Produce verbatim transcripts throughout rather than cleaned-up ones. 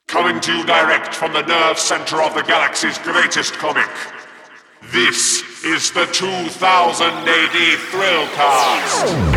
Coming to you direct from the nerve center of the galaxy's greatest comic. This is the two thousand A D Thrillcast.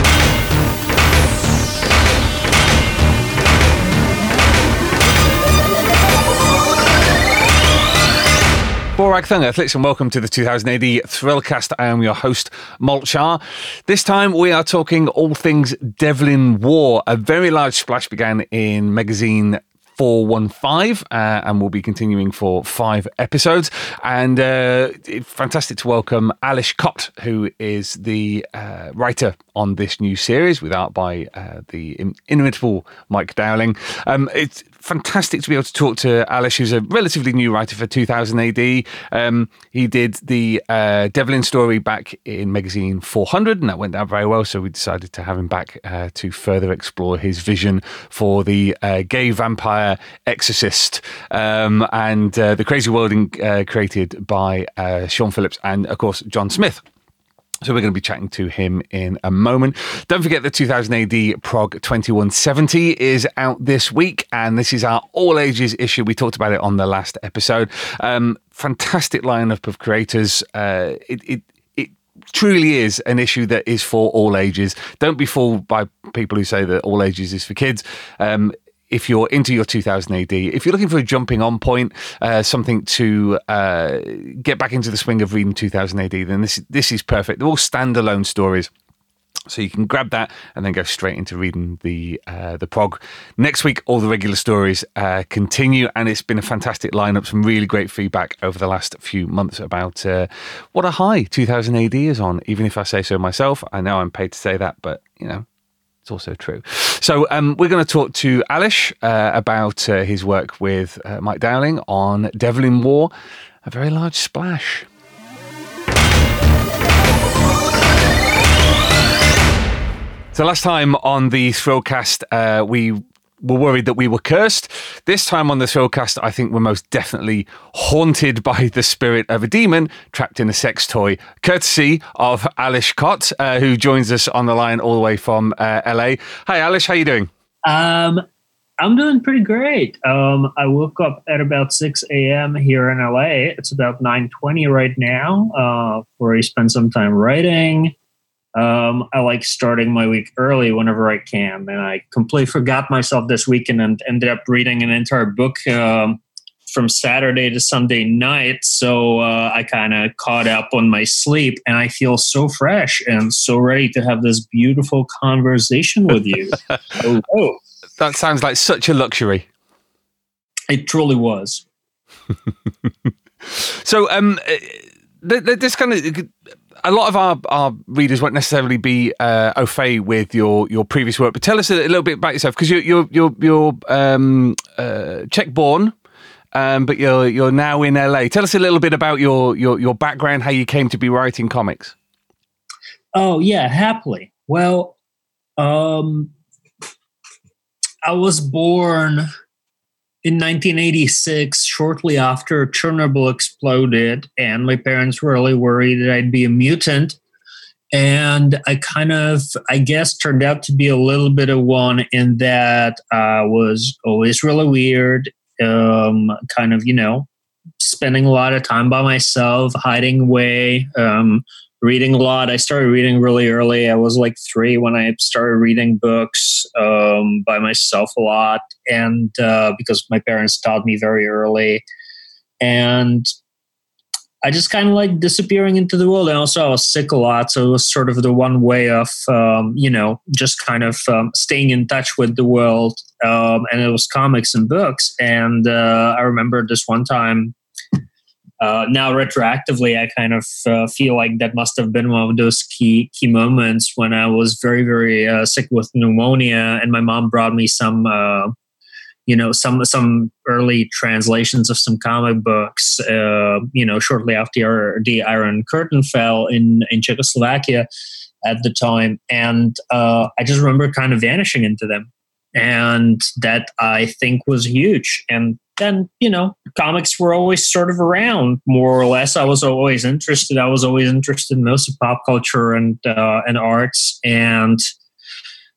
Borag Thung Earthlets, and welcome to the two thousand A D Thrillcast. I am your host, Malt Shah. This time we are talking all things Devlin War. A very large splash began in magazine four one five uh, and we'll be continuing for five episodes. And uh, fantastic to welcome Alish Kott, who is the uh, writer on this new series with art by uh, the inimitable Mike Dowling. Um, it's fantastic to be able to talk to Alish, who's a relatively new writer for two thousand A D. Um, he did the uh, Devlin story back in magazine four hundred, and that went down very well, so we decided to have him back uh, to further explore his vision for the uh, gay vampire exorcist um, and uh, the crazy world in, uh, created by uh, Sean Phillips and, of course, John Smith. So we're going to be chatting to him in a moment. Don't forget the two thousand A D Prog twenty-one seventy is out this week, and this is our all ages issue. We talked about it on the last episode. Um, fantastic lineup of creators. Uh, it, it it truly is an issue that is for all ages. Don't be fooled by people who say that all ages is for kids. Um, If you're into your two thousand A D, if you're looking for a jumping on point, uh, something to uh, get back into the swing of reading two thousand A D, then this, this is perfect. They're all standalone stories. So you can grab that and then go straight into reading the uh, the prog. Next week, all the regular stories uh, continue, and it's been a fantastic lineup. Some really great feedback over the last few months about uh, what a high two thousand A D is on, even if I say so myself. I know I'm paid to say that, but, you know, it's also true. So um, we're going to talk to Alish uh, about uh, his work with uh, Mike Dowling on Devlin War, a very large splash. So last time on the Thrillcast, uh, we were worried that we were cursed. This time on the Thrillcast, I think we're most definitely haunted by the spirit of a demon trapped in a sex toy, courtesy of Alish Kott, uh, who joins us on the line all the way from uh, L A. Hi, Alish, how you doing? Um, I'm doing pretty great. Um, I woke up at about six a.m. here in L A. It's about nine twenty right now, uh, where I spend some time writing. Um, I like starting my week early whenever I can, and I completely forgot myself this weekend and ended up reading an entire book um, from Saturday to Sunday night. So uh, I kind of caught up on my sleep, and I feel so fresh and so ready to have this beautiful conversation with you. oh, oh. That sounds like such a luxury. It truly was. So, um, this kind of... A lot of our, our readers won't necessarily be uh, au fait with your, your previous work, but tell us a little bit about yourself, because you're you're you're, you're um, uh, Czech-born, um, but you're you're now in L A. Tell us a little bit about your, your your background, how you came to be writing comics. Oh yeah, happily. Well, um, I was born in nineteen eighty-six, shortly after Chernobyl exploded, and my parents were really worried that I'd be a mutant. And I kind of, I guess, turned out to be a little bit of one in that I was always really weird, um, kind of, you know, spending a lot of time by myself, hiding away, um, reading a lot. I started reading really early. I was like three when I started reading books um, by myself a lot, and uh, because my parents taught me very early. And I just kind of like disappearing into the world. And also I was sick a lot, so it was sort of the one way of, um, you know, just kind of um, staying in touch with the world. Um, and it was comics and books. And uh, I remember this one time, Uh, now, retroactively, I kind of uh, feel like that must have been one of those key key moments when I was very, very uh, sick with pneumonia, and my mom brought me some, uh, you know, some some early translations of some comic books. Uh, you know, shortly after the Iron Curtain fell in in Czechoslovakia at the time, and uh, I just remember kind of vanishing into them, and that I think was huge. And then, you know, comics were always sort of around, more or less. I was always interested. I was always interested in most of pop culture and uh, and arts. And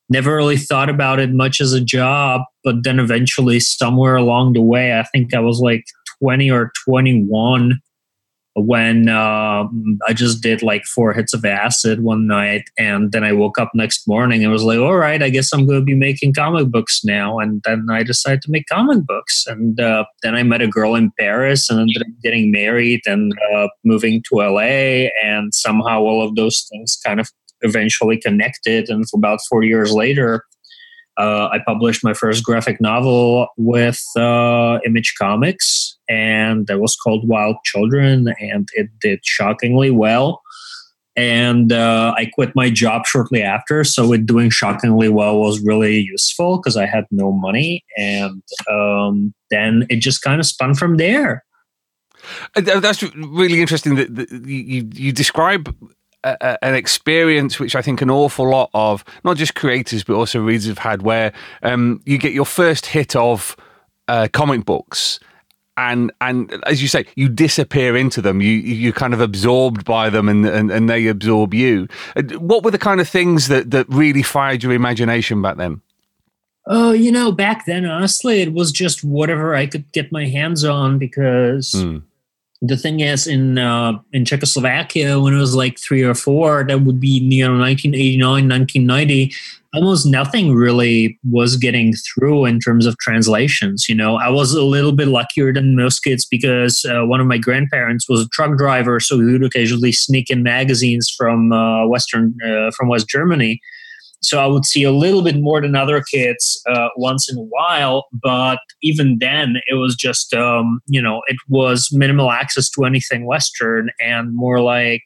never really thought about it much as a job. But then eventually, somewhere along the way, I think I was like twenty or twenty-one when um, I just did like four hits of acid one night. And then I woke up next morning and was like, all right, I guess I'm going to be making comic books now. And then I decided to make comic books. And uh, then I met a girl in Paris and ended up getting married and uh, moving to L A. And somehow all of those things kind of eventually connected. And for about four years later, Uh, I published my first graphic novel with uh, Image Comics, and that was called Wild Children, and it did shockingly well. And uh, I quit my job shortly after, so it doing shockingly well was really useful because I had no money. And um, then it just kind of spun from there. That's really interesting that, that you, you describe A, an experience which I think an awful lot of not just creators but also readers have had, where um, you get your first hit of uh, comic books, and and as you say, you disappear into them. You you're kind of absorbed by them, and and, and they absorb you. What were the kind of things that that really fired your imagination back then? Oh, you know, back then, honestly, it was just whatever I could get my hands on, because. Mm. The thing is, in uh, in Czechoslovakia, when it was like three or four, that would be, you know, nineteen eighty-nine, nineteen ninety, almost nothing really was getting through in terms of translations. You know, I was a little bit luckier than most kids because uh, one of my grandparents was a truck driver, so he would occasionally sneak in magazines from uh, Western, uh, from West Germany. So I would see a little bit more than other kids uh, once in a while. But even then, it was just, um, you know, it was minimal access to anything Western and more like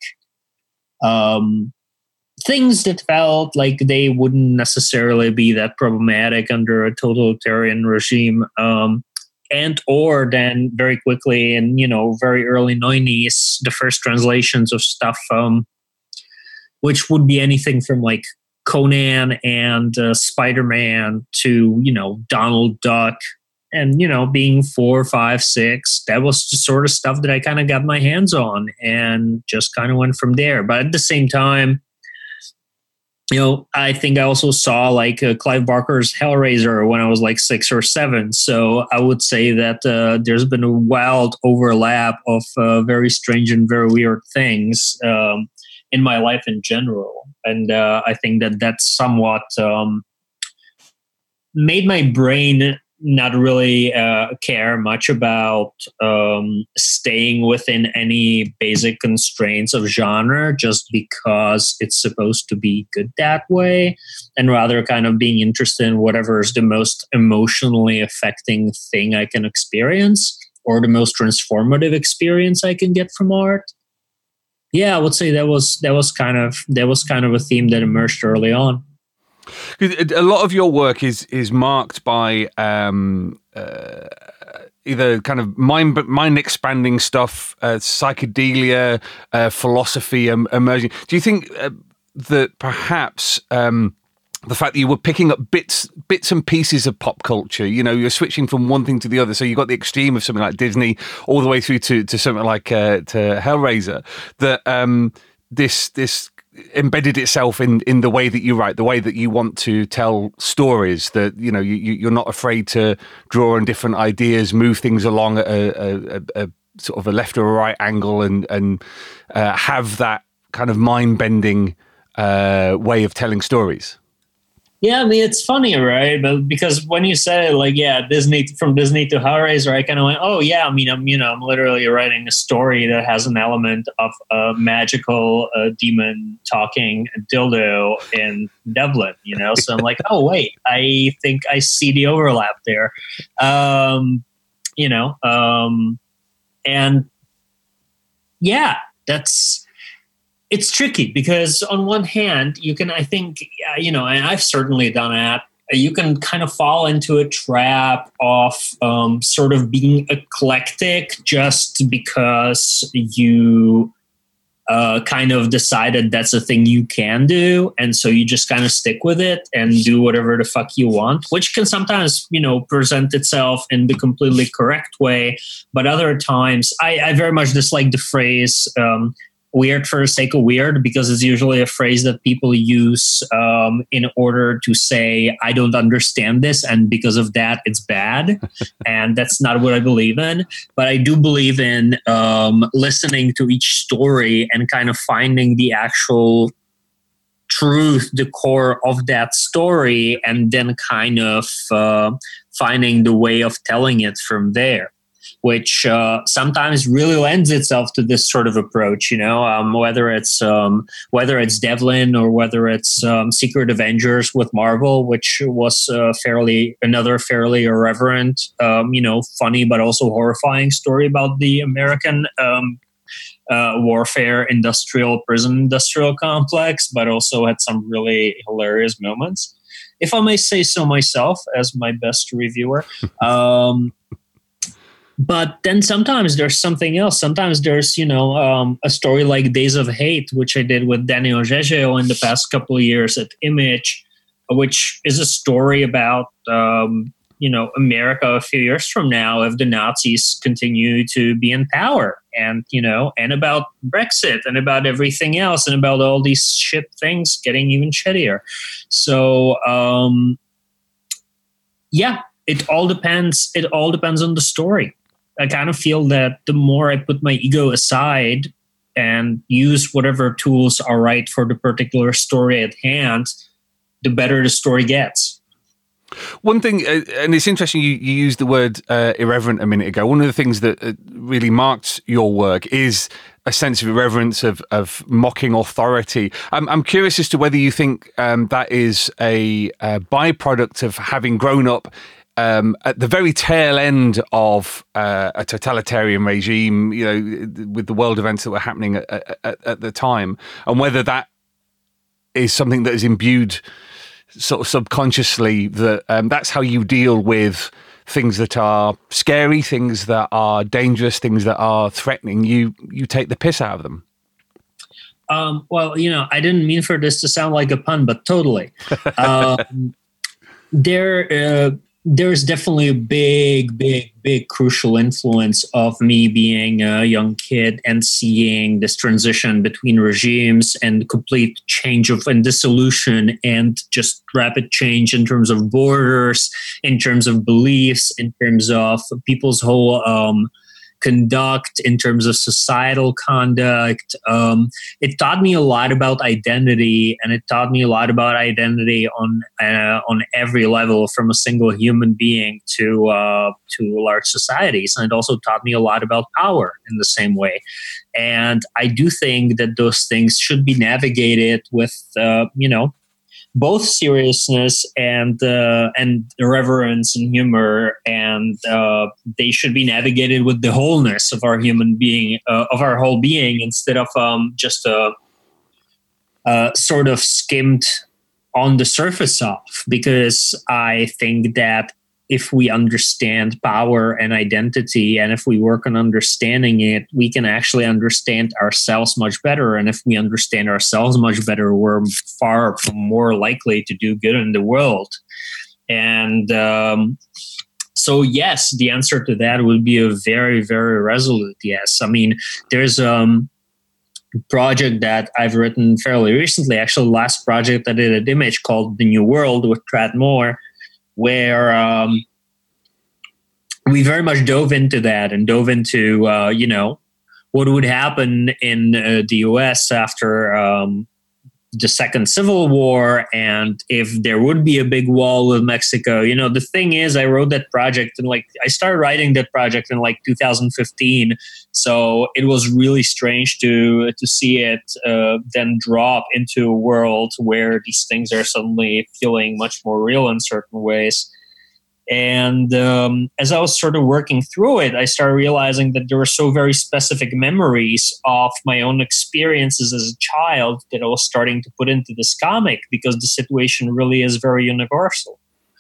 um, things that felt like they wouldn't necessarily be that problematic under a totalitarian regime. Um, and or then very quickly in, you know, very early nineties, the first translations of stuff, um, which would be anything from like Conan and uh, Spider-Man to, you know, Donald Duck, and, you know, being four, five, six, that was the sort of stuff that I kind of got my hands on and just kind of went from there. But at the same time, you know, I think I also saw like uh, Clive Barker's Hellraiser when I was like six or seven. So I would say that uh, there's been a wild overlap of uh, very strange and very weird things um, in my life in general. And uh, I think that that's somewhat um, made my brain not really uh, care much about um, staying within any basic constraints of genre just because it's supposed to be good that way, and rather kind of being interested in whatever is the most emotionally affecting thing I can experience or the most transformative experience I can get from art. Yeah, I would say that was that was kind of that was kind of a theme that emerged early on. A lot of your work is is marked by um, uh, either kind of mind mind expanding stuff, uh, psychedelia, uh, philosophy um, emerging. Do you think uh, that perhaps um, the fact that you were picking up bits bits and pieces of pop culture, you know, you're switching from one thing to the other, so you got the extreme of something like Disney all the way through to, to something like uh, to Hellraiser, that um, this this embedded itself in, in the way that you write, the way that you want to tell stories, that, you know, you, you're not afraid to draw on different ideas, move things along at a, a, a sort of a left or a right angle, and, and uh, have that kind of mind-bending uh, way of telling stories. Yeah, I mean, it's funny, right? But because when you said, like, yeah, Disney, from Disney to Hellraiser, I kind of went, oh yeah, I mean, I'm, you know, I'm literally writing a story that has an element of a magical uh, demon talking dildo in Dublin, you know? So I'm like, oh wait, I think I see the overlap there. Um, you know, um, and yeah, that's, it's tricky because on one hand, you can, I think, you know, and I've certainly done that, you can kind of fall into a trap of um, sort of being eclectic just because you uh, kind of decided that's a thing you can do. And so you just kind of stick with it and do whatever the fuck you want, which can sometimes, you know, present itself in the completely correct way. But other times, I, I very much dislike the phrase, um, weird for the sake of weird, because it's usually a phrase that people use um, in order to say, I don't understand this, and because of that, it's bad. And that's not what I believe in. But I do believe in um, listening to each story and kind of finding the actual truth, the core of that story, and then kind of uh, finding the way of telling it from there, which uh, sometimes really lends itself to this sort of approach, you know, um, whether it's um, whether it's Devlin or whether it's um, Secret Avengers with Marvel, which was uh, fairly another fairly irreverent, um, you know, funny but also horrifying story about the American um, uh, warfare industrial prison industrial complex, but also had some really hilarious moments, if I may say so myself, as my best reviewer. Um, But then sometimes there's something else. Sometimes there's, you know, um, a story like Days of Hate, which I did with Daniel Gegeo in the past couple of years at Image, which is a story about, um, you know, America a few years from now if the Nazis continue to be in power, and, you know, and about Brexit and about everything else and about all these shit things getting even shittier. So, um, yeah, it all depends. It all depends on the story. I kind of feel that the more I put my ego aside and use whatever tools are right for the particular story at hand, the better the story gets. One thing, uh, and it's interesting, you, you used the word uh, irreverent a minute ago. One of the things that uh, really marked your work is a sense of irreverence, of, of mocking authority. I'm, I'm curious as to whether you think um, that is a, a byproduct of having grown up Um, at the very tail end of uh, a totalitarian regime, you know, with the world events that were happening at, at, at the time, and whether that is something that is imbued sort of subconsciously, that um, that's how you deal with things that are scary, things that are dangerous, things that are threatening. You you take the piss out of them. Um, well, you know, I didn't mean for this to sound like a pun, but totally. um, there. Uh, There's definitely a big, big, big crucial influence of me being a young kid and seeing this transition between regimes and complete change of and dissolution and just rapid change in terms of borders, in terms of beliefs, in terms of people's whole um, conduct, in terms of societal conduct. Um, it taught me a lot about identity, and it taught me a lot about identity on uh, on every level, from a single human being to uh, to large societies. And it also taught me a lot about power in the same way. And I do think that those things should be navigated with, uh, you know, both seriousness and uh, and irreverence and humor, and uh, they should be navigated with the wholeness of our human being, uh, of our whole being, instead of um, just a, a sort of skimmed on the surface of. Because I think that if we understand power and identity, and if we work on understanding it, we can actually understand ourselves much better. And if we understand ourselves much better, we're far more likely to do good in the world. And um, so, yes, the answer to that would be a very, very resolute yes. I mean, there's um, a project that I've written fairly recently, actually the last project I did at Image, called The New World with Tradd Moore, where um, we very much dove into that and dove into, uh, you know, what would happen in uh, the U S after um, the Second Civil War, and if there would be a big wall with Mexico. You know, the thing is, I wrote that project and like I started writing that project in like two thousand fifteen. So it was really strange to to see it uh, then drop into a world where these things are suddenly feeling much more real in certain ways. And um, as I was sort of working through it, I started realizing that there were so very specific memories of my own experiences as a child that I was starting to put into this comic, because the situation really is very universal.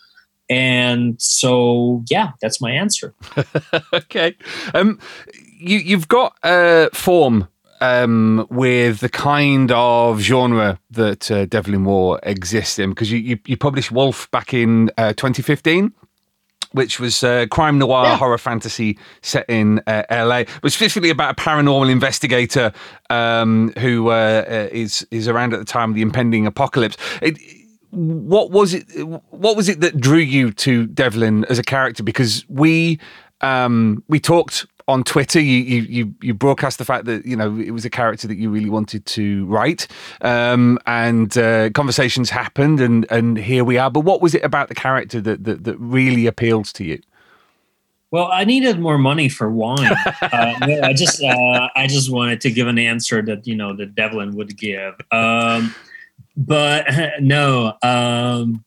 And so, yeah, that's my answer. Okay. Um, you, you've got a form um, with the kind of genre that uh, Devlin War exists in, because you, you, you published Wolf back in uh, twenty fifteen. which was a crime noir Yeah. horror fantasy set in uh, L A. It was specifically about a paranormal investigator um, who uh, uh, is is around at the time of the impending apocalypse. It, what was it? What was it that drew you to Devlin as a character? Because we um, we talked on Twitter. You, you you you broadcast the fact that, you know, it was a character that you really wanted to write, um, and uh, conversations happened, and and here we are. But what was it about the character that that, that really appealed to you? Well, I needed more money for wine. uh, no, I just uh, I just wanted to give an answer that, you know, that Devlin would give. Um, but no, um,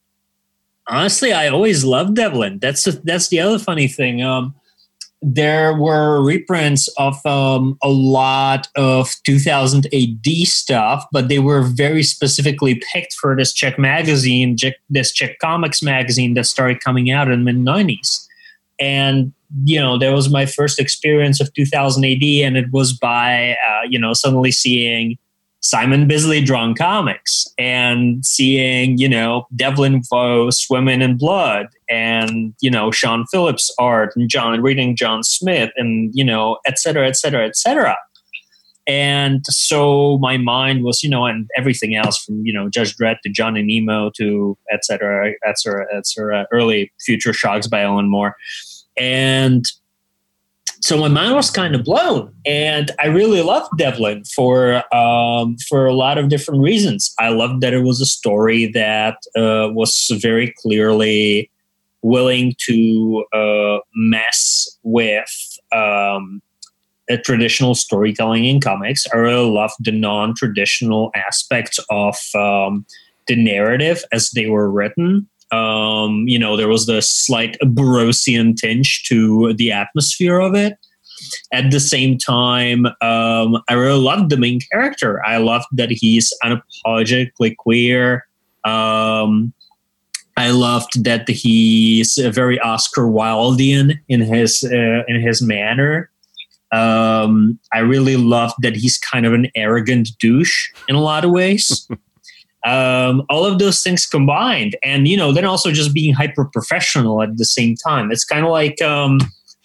honestly, I always loved Devlin. That's the, that's the other funny thing. Um, there were reprints of um, a lot of two thousand A D stuff, but they were very specifically picked for this Czech magazine, this Czech comics magazine that started coming out in the mid nineties. And, you know, that was my first experience of two thousand A D, and it was by, uh, you know, suddenly seeing Simon Bisley drawn comics and seeing, you know, Devlin Vo swimming in blood, and, you know, Sean Phillips art, and John reading John Smith, and, you know, et cetera, et cetera, et cetera. And so my mind was, you know, and everything else from, you know, Judge Dredd to Johnny Nemo to et cetera, et cetera, et cetera, early Future Shocks by Alan Moore. And so my mind was kind of blown, and I really loved Devlin for um, for a lot of different reasons. I loved that it was a story that uh, was very clearly willing to uh, mess with um, a traditional storytelling in comics. I really loved the non-traditional aspects of um, the narrative as they were written. Um, you know, there was the slight Burroughsian tinge to the atmosphere of it. At the same time, um, I really loved the main character. I loved that he's unapologetically queer. Um, I loved that he's very Oscar Wildean in his uh, in his manner. Um, I really loved that he's kind of an arrogant douche in a lot of ways. Um, all of those things combined, and, you know, then also just being hyper professional at the same time. It's kind of like um,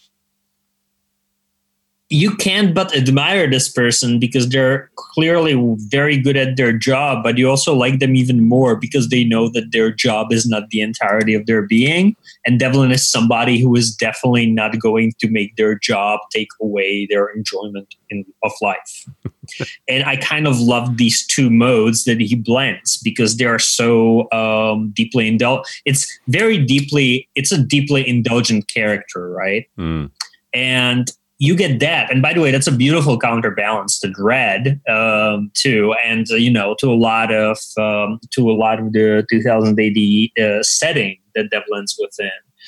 you can't but admire this person because they're clearly very good at their job, but you also like them even more because they know that their job is not the entirety of their being. And Devlin is somebody who is definitely not going to make their job take away their enjoyment in, of life. And I kind of love these two modes that he blends because they are so um, deeply indulgent. It's very deeply, it's a deeply indulgent character, right? Mm. And you get that. And by the way, that's a beautiful counterbalance to Dredd, um, too. And, uh, you know, to a lot of, um, to a lot of the two thousand A D uh, setting that Devlin's within.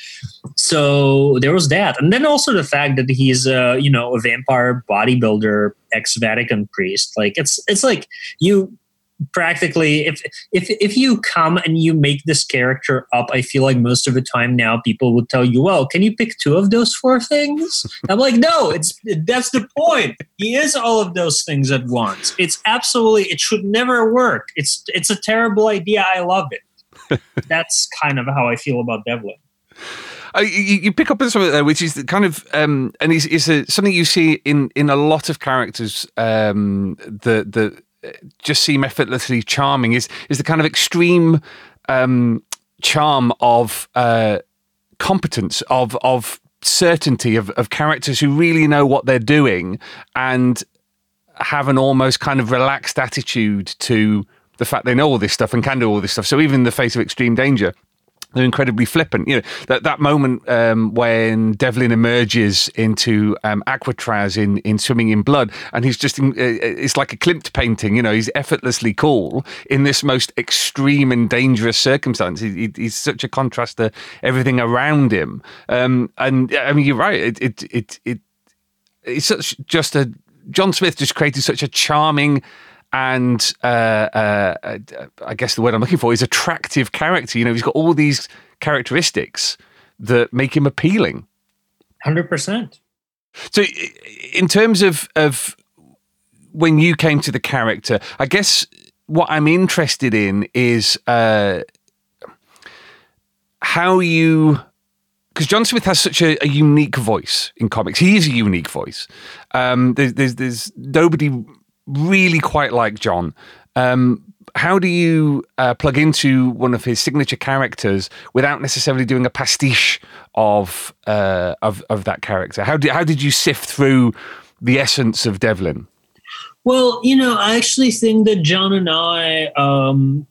So there was that. And then also the fact that he's, uh, you know, a vampire bodybuilder, ex-Vatican priest. Like, it's, it's like you practically, if, if, if you come and you make this character up, I feel like most of the time now people would tell you, well, can you pick two of those four things? I'm like, no, it's, that's the point. He is all of those things at once. It's absolutely, it should never work. It's, it's a terrible idea. I love it. That's kind of how I feel about Devlin. Uh, you, you pick up on something there, which is the kind of, um, and it's, it's a, something you see in, in a lot of characters um, that that just seem effortlessly charming. Is is the kind of extreme um, charm of uh, competence, of of certainty, of, of characters who really know what they're doing and have an almost kind of relaxed attitude to the fact they know all this stuff and can do all this stuff. So even in the face of extreme danger, they're incredibly flippant. You know, that, that moment um, when Devlin emerges into um, Aquatraz in, in Swimming in Blood, and he's just, in, uh, it's like a Klimt painting, you know, he's effortlessly cool in this most extreme and dangerous circumstance. He, he's such a contrast to everything around him. Um, and I mean, you're right. It, it, it, it, it's such just a, John Smith just created such a charming and uh, uh, I guess the word I'm looking for is attractive character. You know, he's got all these characteristics that make him appealing. one hundred percent. So in terms of, of when you came to the character, I guess what I'm interested in is uh, how you because John Smith has such a, a unique voice in comics. He is a unique voice. Um, there's, there's, there's nobody really quite like John. Um, how do you uh, plug into one of his signature characters without necessarily doing a pastiche of uh, of of that character? How did how did you sift through the essence of Devlin? Well, you know, I actually think that John and I um,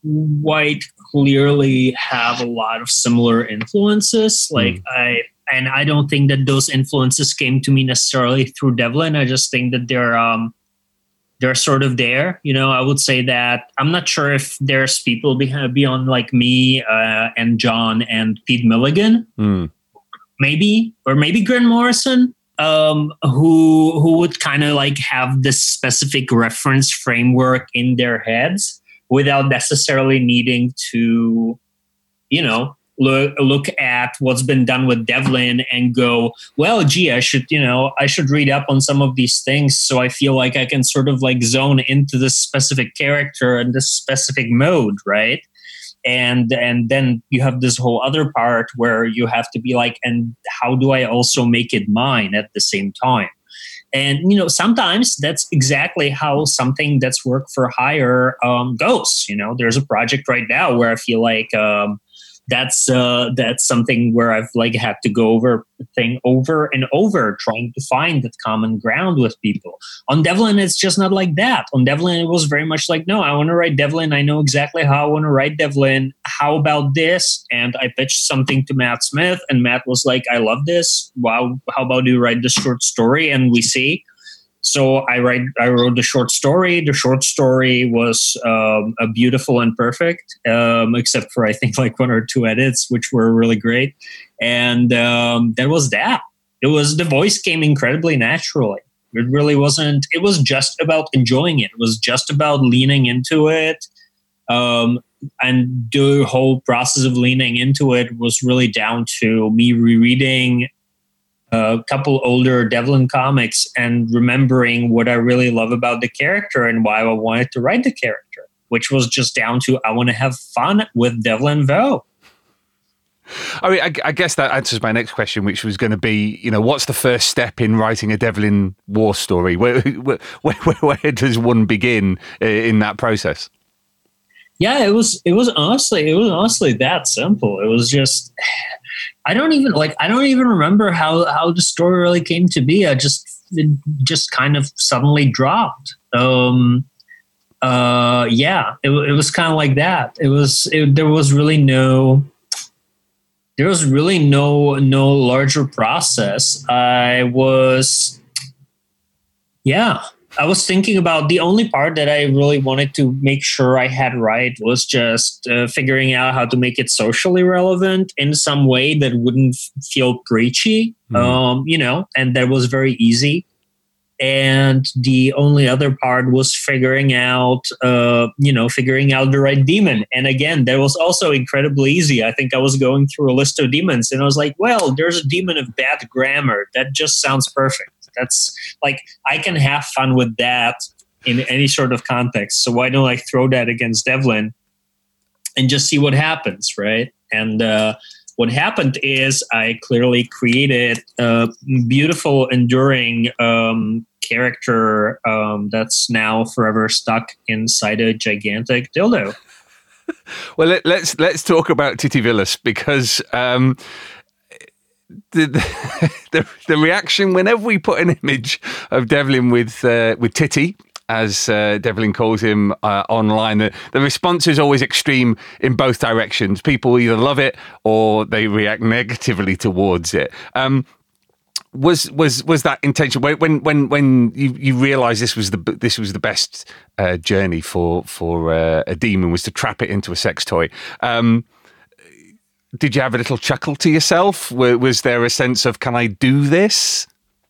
quite clearly have a lot of similar influences. Like mm. I, and I don't think that those influences came to me necessarily through Devlin. I just think that they're um, they're sort of there. You know, I would say that I'm not sure if there's people behind, beyond like me uh, and John and Pete Milligan, mm. maybe, or maybe Grant Morrison. Um, who who would kind of like have this specific reference framework in their heads without necessarily needing to, you know, look look at what's been done with Devlin and go, well, gee, I should, you know, I should read up on some of these things so I feel like I can sort of like zone into this specific character and this specific mode, right? And and then you have this whole other part where you have to be like, and how do I also make it mine at the same time? And, you know, sometimes that's exactly how something that's work for hire um, goes. You know, there's a project right now where I feel like um, that's uh, that's something where I've like had to go over the thing over and over, trying to find that common ground with people. On Devlin, it's just not like that. On Devlin, it was very much like, no, I want to write Devlin. I know exactly how I want to write Devlin. How about this? And I pitched something to Matt Smith, and Matt was like, I love this. Wow, how about you write this short story and we see? So I write. I wrote the short story. The short story was um, a beautiful and perfect, um, except for I think like one or two edits, which were really great. And um, that was that. It was the voice came incredibly naturally. It really wasn't. It was just about enjoying it. It was just about leaning into it. Um, and the whole process of leaning into it was really down to me rereading a couple older Devlin comics and remembering what I really love about the character and why I wanted to write the character, which was just down to I want to have fun with Devlin Vo. I mean, I, I guess that answers my next question, which was going to be, you know, what's the first step in writing a Devlin war story? Where, where, where, where does one begin in that process? Yeah, it was. It was honestly. It was honestly that simple. It was just. I don't even like. I don't even remember how, how the story really came to be. I just it just kind of suddenly dropped. Um, uh, yeah, it, it was kind of like that. It was. It, there was really no. There was really no no larger process. I was. Yeah. I was thinking about the only part that I really wanted to make sure I had right was just uh, figuring out how to make it socially relevant in some way that wouldn't f- feel preachy, mm. um, you know, and that was very easy. And the only other part was figuring out, uh, you know, figuring out the right demon. And again, that was also incredibly easy. I think I was going through a list of demons and I was like, well, there's a demon of bad grammar. That just sounds perfect. That's like, I can have fun with that in any sort of context. So why don't I throw that against Devlin and just see what happens, right? And uh, what happened is I clearly created a beautiful, enduring um, character um, that's now forever stuck inside a gigantic dildo. Well, let, let's let's talk about Titty Villas because. Um, The, the the reaction whenever we put an image of Devlin with uh, with Titty, as uh, Devlin calls him uh, online, the, the response is always extreme in both directions. People either love it or they react negatively towards it. Um, was was was that intention when when when you, you realised this was the this was the best uh, journey for for uh, a demon was to trap it into a sex toy? Um, Did you have a little chuckle to yourself? Was there a sense of, can I do this?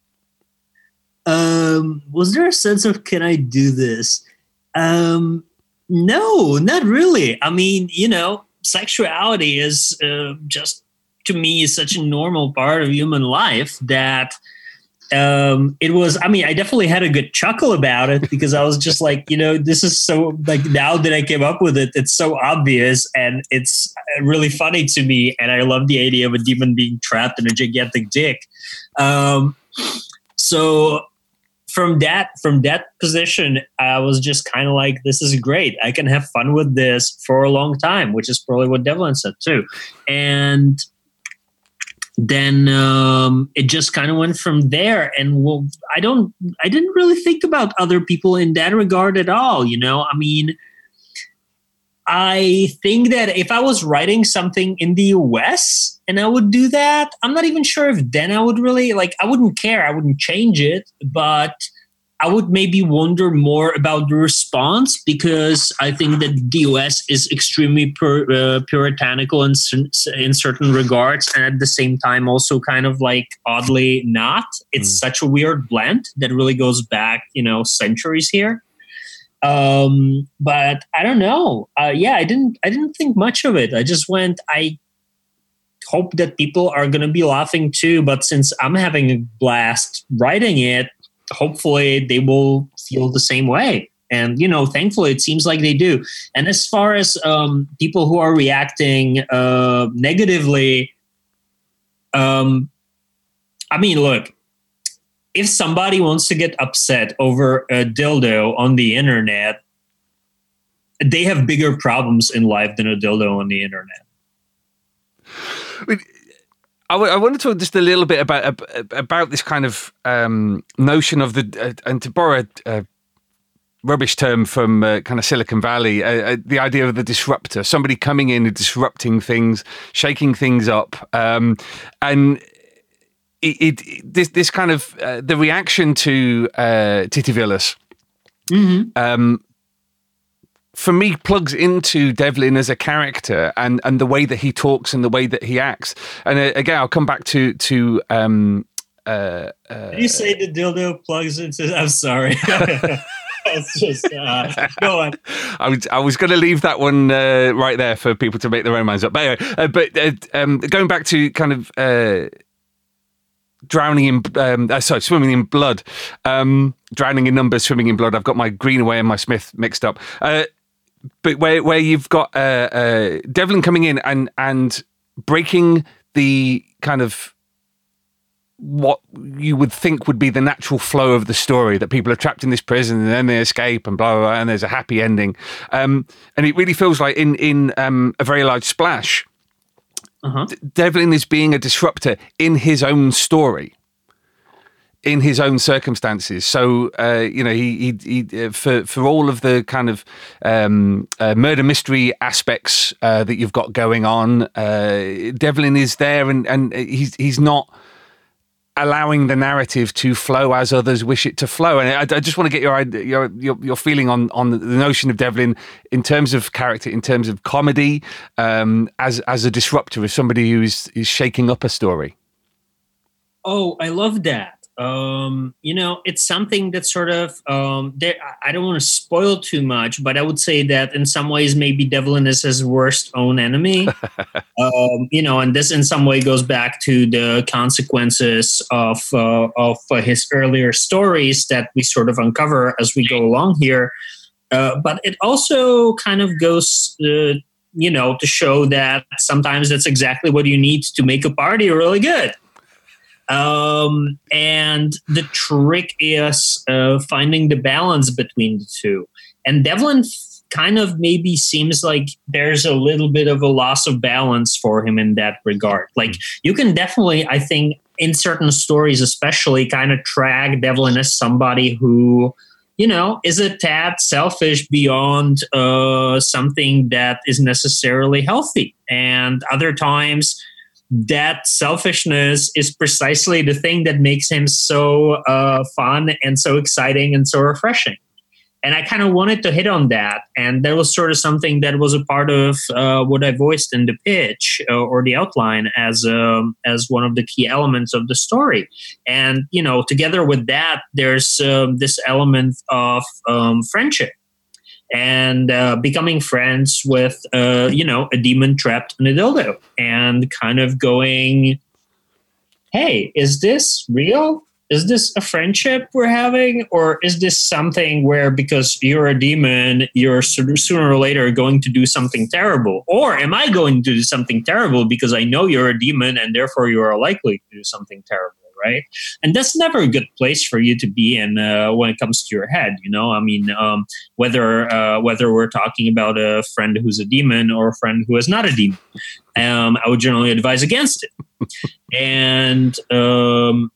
Um, was there a sense of, can I do this? Um, no, not really. I mean, you know, sexuality is uh, just, to me, is such a normal part of human life that um, it was, I mean, I definitely had a good chuckle about it because I was just like, you know, this is so, like, now that I came up with it, it's so obvious and it's really funny to me. And I love the idea of a demon being trapped in a gigantic dick. Um, so from that, from that position, I was just kind of like, this is great. I can have fun with this for a long time, which is probably what Devlin said too. And then um, it just kind of went from there. And well, I don't, I didn't really think about other people in that regard at all. You know, I mean, I think that if I was writing something in the U S and I would do that, I'm not even sure if then I would really, like, I wouldn't care. I wouldn't change it, but I would maybe wonder more about the response because I think that the U S is extremely pur- uh, puritanical in, in certain regards, and at the same time also kind of like oddly not. It's mm. such a weird blend that really goes back, you know, centuries here. Um, but I don't know. Uh, yeah, I didn't. I didn't think much of it. I just went. I hope that people are going to be laughing too. But since I'm having a blast writing it, hopefully they will feel the same way. And, you know, thankfully it seems like they do. And as far as um, people who are reacting uh, negatively, um, I mean, look, if somebody wants to get upset over a dildo on the internet, they have bigger problems in life than a dildo on the internet. I mean, I, w- I want to talk just a little bit about about this kind of um, notion of the, uh, and to borrow a, a rubbish term from uh, kind of Silicon Valley, uh, uh, the idea of the disruptor, somebody coming in and disrupting things, shaking things up, um, and it, it this this kind of uh, the reaction to uh, Titi Villas. Mm-hmm. Um, for me, plugs into Devlin as a character and, and the way that he talks and the way that he acts. And uh, again, I'll come back to to. Um, uh, uh, Did you say the dildo plugs into? I'm sorry. It's just uh, go on. I was I was going to leave that one uh, right there for people to make their own minds up. But anyway, uh, but uh, um, going back to kind of uh, drowning in um, uh, sorry, swimming in blood, um, drowning in numbers, swimming in blood. I've got my Greenaway and my Smith mixed up. Uh, But where where you've got uh, uh, Devlin coming in and and breaking the kind of what you would think would be the natural flow of the story, that people are trapped in this prison and then they escape and blah blah, blah and there's a happy ending, um, and it really feels like in in um, A Very Large Splash, uh-huh. Devlin is being a disruptor in his own story, in his own circumstances. So, uh, you know, he, he, he, for, for all of the kind of um, uh, murder mystery aspects uh, that you've got going on, uh, Devlin is there and, and he's, he's not allowing the narrative to flow as others wish it to flow. And I, I just want to get your, your, your, your feeling on, on the notion of Devlin in terms of character, in terms of comedy, um, as, as a disruptor, as somebody who is, is shaking up a story. Oh, I love that. Um, you know, it's something that sort of, um, there, I don't want to spoil too much, but I would say that in some ways, maybe Devlin is his worst own enemy. um, you know, and this in some way goes back to the consequences of, uh, of uh, his earlier stories that we sort of uncover as we go along here. Uh, but it also kind of goes, uh, you know, to show that sometimes that's exactly what you need to make a party really good. Um, and the trick is uh, finding the balance between the two. And Devlin f- kind of maybe seems like there's a little bit of a loss of balance for him in that regard. Like you can definitely, I think, in certain stories especially, kind of track Devlin as somebody who, you know, is a tad selfish beyond uh, something that is necessarily healthy. And other times, that selfishness is precisely the thing that makes him so uh, fun and so exciting and so refreshing. And I kind of wanted to hit on that. And that was sort of something that was a part of uh, what I voiced in the pitch uh, or the outline as um, as one of the key elements of the story. And, you know, together with that, there's um, this element of um, friendship. And uh, becoming friends with, uh, you know, a demon trapped in a dildo and kind of going, hey, is this real? is this a friendship we're having, or is this something where because you're a demon, you're sooner or later going to do something terrible? Or am I going to do something terrible because I know you're a demon and therefore you are likely to do something terrible, right? And that's never a good place for you to be in uh, when it comes to your head, you know? I mean, um, whether uh, whether we're talking about a friend who's a demon or a friend who is not a demon, um, I would generally advise against it. And... Um,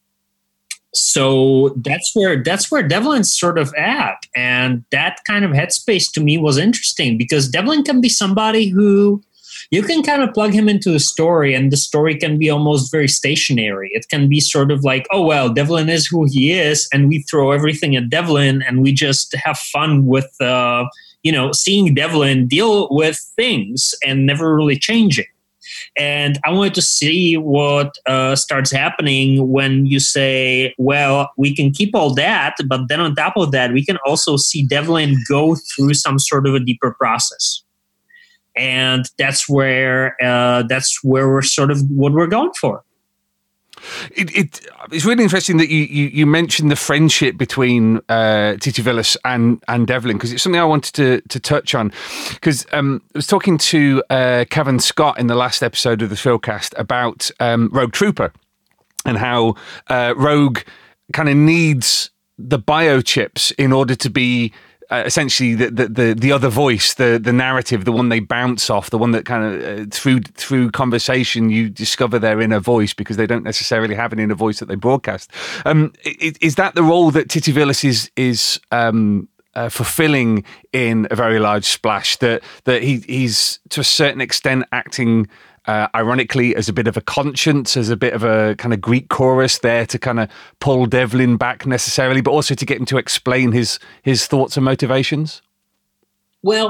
So that's where that's where Devlin's sort of at, and that kind of headspace to me was interesting because Devlin can be somebody who you can kind of plug him into a story, and the story can be almost very stationary. It can be sort of like, oh well, Devlin is who he is, and we throw everything at Devlin, and we just have fun with uh, you know seeing Devlin deal with things and never really changing. And I wanted to see what uh, starts happening when you say, well, we can keep all that, but then on top of that, we can also see Devlin go through some sort of a deeper process. And that's where uh, that's where we're sort of what we're going for. It, it it's really interesting that you, you, you mentioned the friendship between uh, Titi Villas and and Devlin, because it's something I wanted to to touch on. Because um, I was talking to uh, Kevin Scott in the last episode of the Thrillcast about um, Rogue Trooper and how uh, Rogue kind of needs the biochips in order to be Uh, essentially the, the the the other voice, the the narrative, the one they bounce off, the one that kind of uh, through through conversation you discover their inner voice, because they don't necessarily have an inner voice that they broadcast. Um, is, is that the role that Titi Villas is is um, uh, fulfilling in A Very Large Splash? That that he he's to a certain extent acting Uh, ironically, as a bit of a conscience, as a bit of a kind of Greek chorus there to kind of pull Devlin back necessarily, but also to get him to explain his his thoughts and motivations? Well,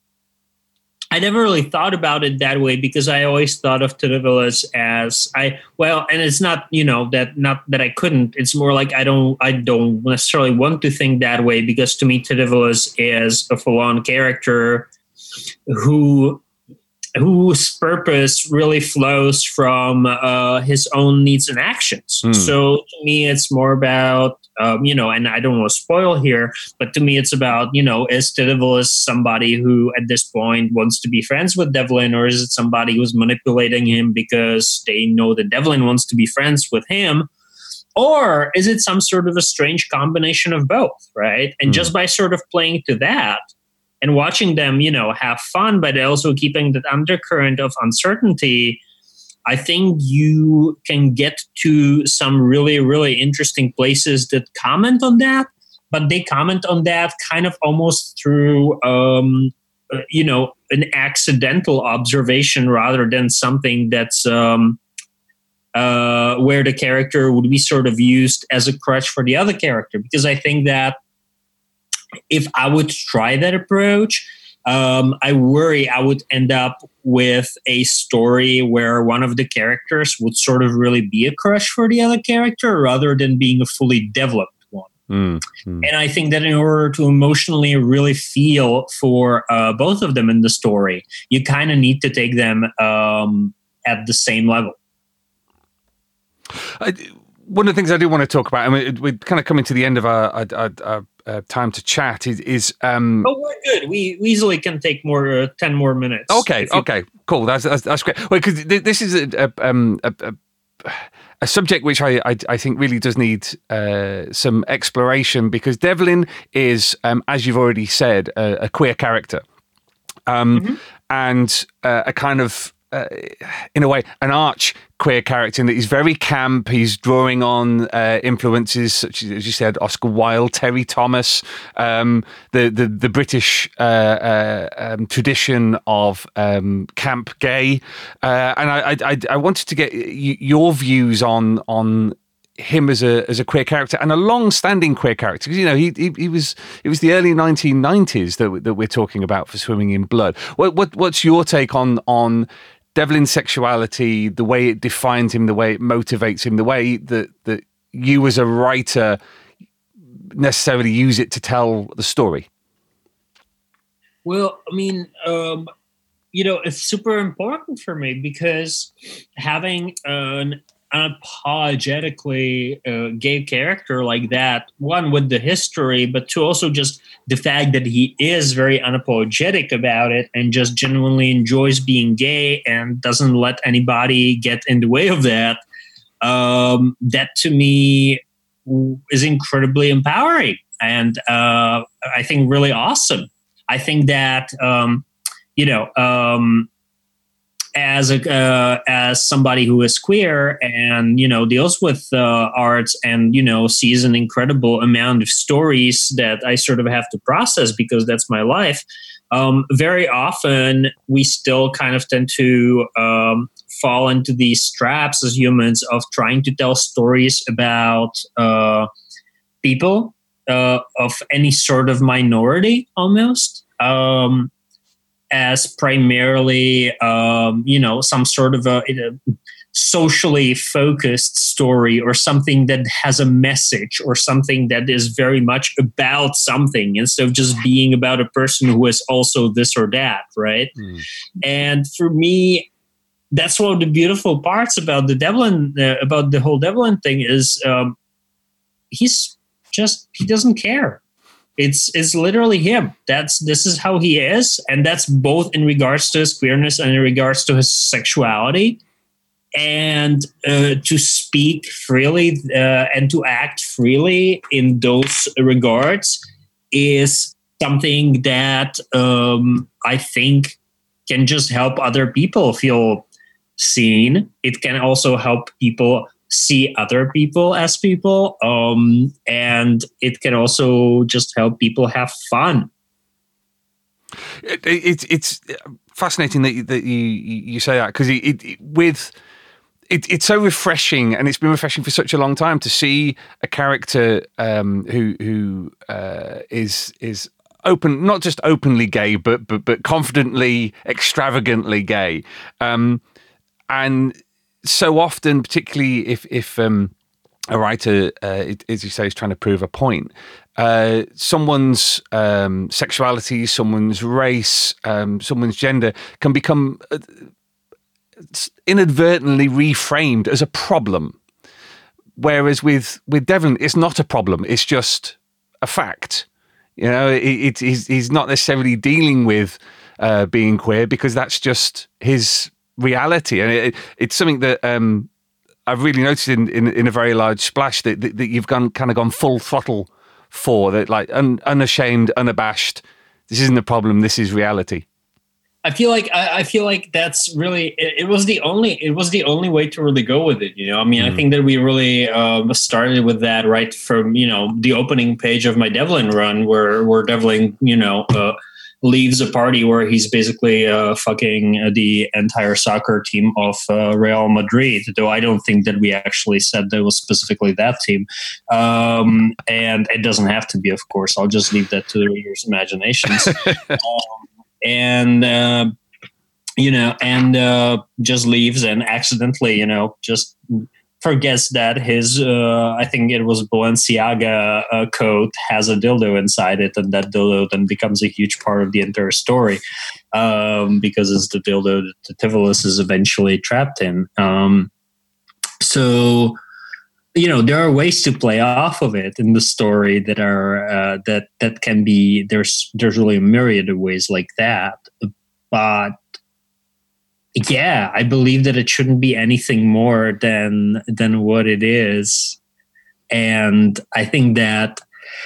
I never really thought about it that way, because I always thought of Titi Villas as I well, and it's not you know that not that I couldn't. It's more like I don't I don't necessarily want to think that way, because to me Titi Villas is a full-on character who. whose purpose really flows from uh, his own needs and actions. Mm. So to me, it's more about, um, you know, and I don't want to spoil here, but to me, it's about, you know, is Titi Villas somebody who at this point wants to be friends with Devlin, or is it somebody who's manipulating him because they know that Devlin wants to be friends with him? Or is it some sort of a strange combination of both, right? And mm. just by sort of playing to that, and watching them, you know, have fun, but also keeping that undercurrent of uncertainty, I think you can get to some really, really interesting places that comment on that, but they comment on that kind of almost through, um, uh, you know, an accidental observation rather than something that's um, uh, where the character would be sort of used as a crutch for the other character. Because I think that if I would try that approach, um, I worry I would end up with a story where one of the characters would sort of really be a crush for the other character rather than being a fully developed one. Mm, mm. And I think that in order to emotionally really feel for uh, both of them in the story, you kind of need to take them um, at the same level. I, one of the things I do want to talk about, I mean, we're kind of coming to the end of our, our, our, our Uh, time to chat is, is um oh we're good we, we easily can take more uh, ten more minutes. Okay okay cool, that's that's, that's great. Well, because th- this is a, a, um, a, a, a subject which I, I I think really does need uh, some exploration, because Devlin is um, as you've already said a, a queer character um mm-hmm. and uh, a kind of Uh, in a way, an arch queer character, in that he's very camp. He's drawing on uh, influences such as, as you said, Oscar Wilde, Terry Thomas, um, the, the the British uh, uh, um, tradition of um, camp gay, uh, and I, I I wanted to get y- your views on on. him as a as a queer character, and a long-standing queer character, because you know he, he he was it was the early nineteen nineties that that we're talking about for Swimming in Blood. What what what's your take on on Devlin's sexuality, the way it defines him, the way it motivates him, the way that that you as a writer necessarily use it to tell the story? Well, I mean, um, you know, it's super important for me, because having an unapologetically uh, gay character like that, one with the history, but two also just the fact that he is very unapologetic about it and just genuinely enjoys being gay and doesn't let anybody get in the way of that. Um, that to me is incredibly empowering and uh, I think really awesome. I think that um, you know. Um, As a uh, as somebody who is queer and you know deals with uh, arts and you know sees an incredible amount of stories that I sort of have to process because that's my life. Um, very often we still kind of tend to um, fall into these traps as humans of trying to tell stories about uh, people uh, of any sort of minority almost. Um, as primarily, um, you know, some sort of a, a socially focused story or something that has a message or something that is very much about something instead of just being about a person who is also this or that, right? Mm. And for me, that's one of the beautiful parts about the Devlin, uh, about the whole Devlin thing is um, he's just, he doesn't care. It's it's literally him. That's this is how he is, and that's both in regards to his queerness and in regards to his sexuality. And uh, to speak freely uh, and to act freely in those regards is something that um, I think can just help other people feel seen. It can also help people see other people as people, um, and it can also just help people have fun. It, it, it's fascinating that you, that you you say that because it, it, with it, it's so refreshing, and it's been refreshing for such a long time to see a character um, who who uh, is is open, not just openly gay, but but but confidently, extravagantly gay, um, and. So often, particularly if if um, a writer, uh, as you say, is trying to prove a point, uh, someone's um, sexuality, someone's race, um, someone's gender can become uh, inadvertently reframed as a problem. Whereas with with Devlin, it's not a problem; it's just a fact. You know, it, it, he's he's not necessarily dealing with uh, being queer because that's just his reality, and it, it's something that um, I've really noticed in, in, in a very large splash that, that, that you've gone kind of gone full throttle for that, like un, unashamed, unabashed. This isn't a problem. This is reality. I feel like I, I feel like that's really it, it was the only it was the only way to really go with it. You know, I mean, mm. I think that we really uh, started with that right from you know the opening page of my Devlin run, where where Devlin you know. Uh, leaves a party where he's basically uh, fucking the entire soccer team of uh, Real Madrid, though I don't think that we actually said that it was specifically that team. Um, and it doesn't have to be, of course. I'll just leave that to the reader's imaginations. um, and, uh, you know, and uh, just leaves and accidentally, you know, just forgets that his, uh, I think it was Balenciaga uh, coat has a dildo inside it, and that dildo then becomes a huge part of the entire story um, because it's the dildo that Tivolis is eventually trapped in. Um, so, you know, there are ways to play off of it in the story that are uh, that that can be there's there's really a myriad of ways like that, but. Yeah, I believe that it shouldn't be anything more than than what it is, and I think that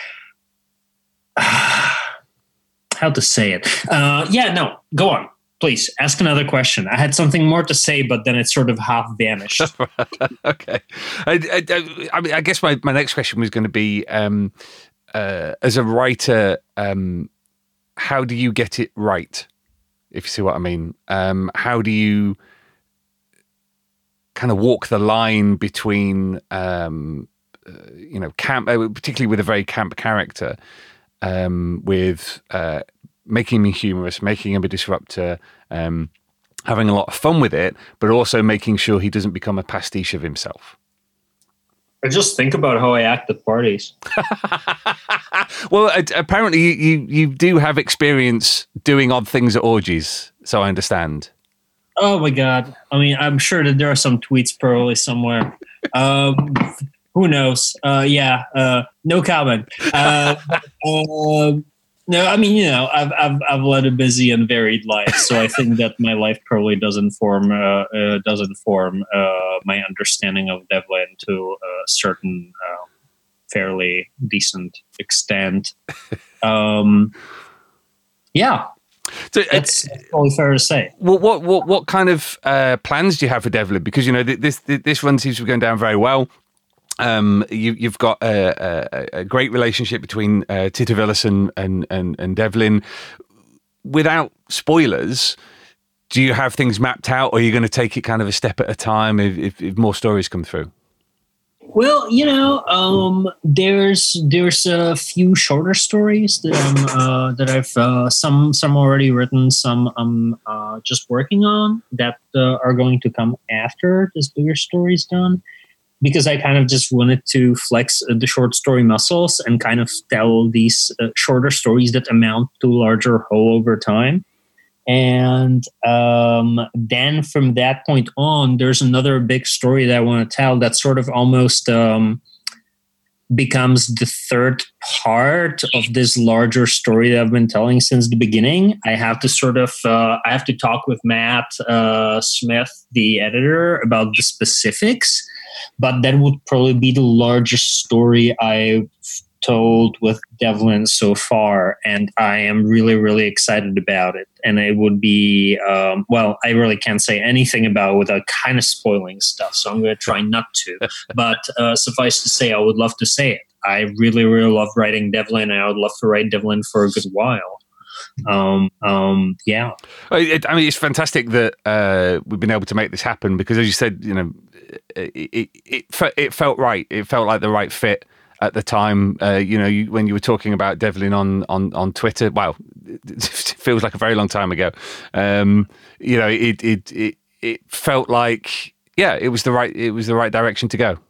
uh, how to say it. Uh, yeah, no, go on, please ask another question. I had something more to say, but then it sort of half vanished. Okay, I, I, I mean, I guess my, my next question was going to be, um, uh, as a writer, um, how do you get it right? If you see what I mean, um, how do you kind of walk the line between, um, uh, you know, camp, uh, particularly with a very camp character, um, with uh, making him humorous, making him a disruptor, um, having a lot of fun with it, but also making sure he doesn't become a pastiche of himself? I just think about how I act at parties. Well, apparently you, you do have experience doing odd things at orgies, so I understand. Oh my God. I mean, I'm sure that there are some tweets probably somewhere. Um, who knows? Uh, yeah, uh, no comment. Uh, uh, no, I mean, you know, I've, I've, I've led a busy and varied life. So I think that my life probably doesn't form, uh, uh, doesn't form uh, my understanding of Devlin to a certain uh, fairly decent extent. Um, yeah. So, That's probably fair to say. What what what what kind of uh, plans do you have for Devlin? Because you know this this run seems to be going down very well. Um, you, you've got a, a, a great relationship between uh, Tito Villesen and, and and Devlin. Without spoilers, do you have things mapped out, or are you going to take it kind of a step at a time if, if, if more stories come through? Well, you know, um, there's there's a few shorter stories that I'm uh, that I've uh, some some already written, some I'm uh, just working on that uh, are going to come after this bigger story is done. Because I kind of just wanted to flex uh, the short story muscles and kind of tell these uh, shorter stories that amount to a larger whole over time. And um, then from that point on, there's another big story that I want to tell that sort of almost um, becomes the third part of this larger story that I've been telling since the beginning. I have to sort of, uh, I have to talk with Matt uh, Smith, the editor, about the specifics, but that would probably be the largest story I've told with Devlin so far, and I am really, really excited about it. And it would be, um, well, I really can't say anything about it without kind of spoiling stuff, so I'm going to try not to. But uh, suffice to say, I would love to say it. I really, really love writing Devlin, and I would love to write Devlin for a good while. Um, um, yeah. I mean, it's fantastic that uh, we've been able to make this happen because, as you said, you know, it it, it, it felt right. It felt like the right fit at the time. Uh, you know, you, when you were talking about Devlin on on on Twitter, wow, it feels like a very long time ago. Um, you know, it it it it felt like yeah, it was the right it was the right direction to go.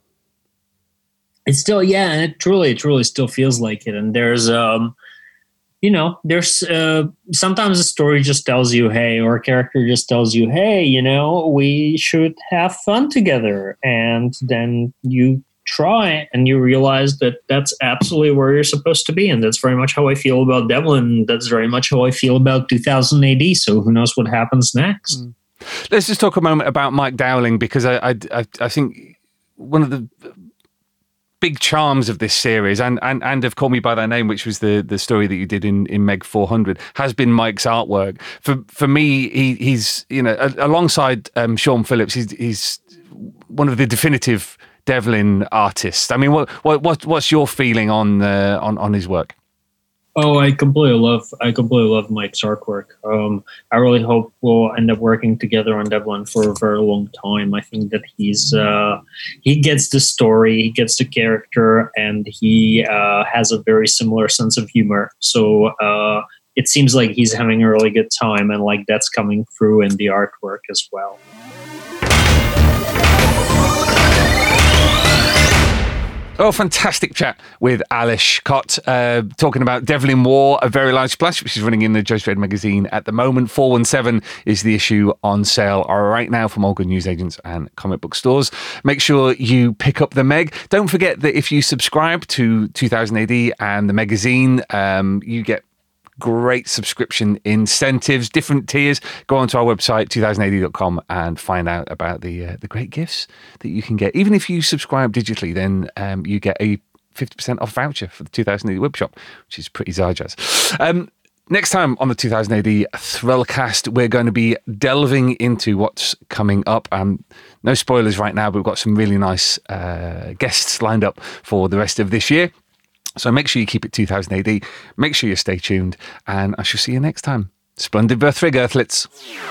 It's still yeah, and it truly it truly still feels like it. And there's um. You know, there's uh, sometimes a story just tells you, hey, or a character just tells you, hey, you know, we should have fun together. And then you try and you realize that that's absolutely where you're supposed to be. And that's very much how I feel about Devlin. That's very much how I feel about two thousand A D. So who knows what happens next? Mm. Let's just talk a moment about Mike Dowling, because I, I, I, I think one of the big charms of this series, and, and and of Call Me By Thy Name, which was the, the story that you did in, in Meg four hundred, has been Mike's artwork. For for me, he he's you know alongside um, Sean Phillips, he's he's one of the definitive Devlin artists. I mean, what what, what what's your feeling on uh, on on his work? Oh, I completely love I completely love Mike's artwork. Um, I really hope we'll end up working together on Devlin for a very long time. I think that he's uh, he gets the story, he gets the character, and he uh, has a very similar sense of humor. So uh, it seems like he's having a really good time, and like that's coming through in the artwork as well. Oh, fantastic chat with Alish Kott, uh, talking about Devlin War, A Very Large Splash, which is running in the Judge Dredd magazine at the moment. four one seven is the issue on sale right now from all good newsagents and comic book stores. Make sure you pick up the Meg. Don't forget that if you subscribe to two thousand A D and the magazine, um, you get great subscription incentives, different tiers. Go onto our website, two thousand A D dot com, and find out about the uh, the great gifts that you can get. Even if you subscribe digitally, then um, you get a fifty percent off voucher for the two thousand A D web shop, which is pretty zarjazz. Um, next time on the two thousand A D Thrillcast, we're going to be delving into what's coming up. Um, no spoilers right now, but we've got some really nice uh, guests lined up for the rest of this year. So make sure you keep it two thousand A D. Make sure you stay tuned, and I shall see you next time. Splendid Birthrig Earthlets.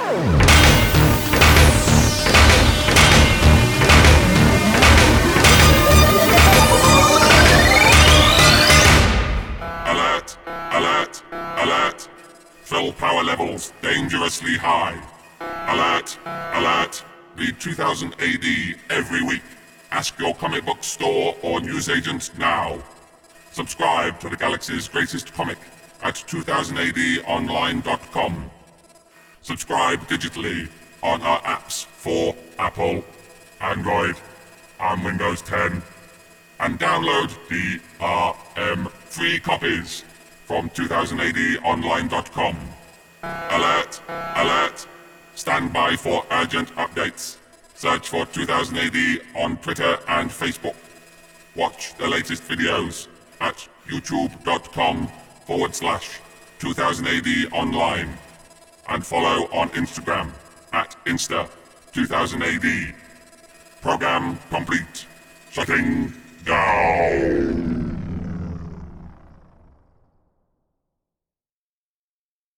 Alert! Alert! Alert! Fill power levels dangerously high. Alert! Alert! Read two thousand A D every week. Ask your comic book store or newsagent now. Subscribe to the Galaxy's greatest comic at two thousand A D online dot com. Subscribe digitally on our apps for Apple, Android, and Windows ten, and download D R M free copies from two thousand A D online dot com. Alert! Alert! Stand by for urgent updates. Search for two thousand A D on Twitter and Facebook. Watch the latest videos at youtube.com forward slash 2000AD online. And follow on Instagram at Insta two thousand A D. Program complete. Shutting down.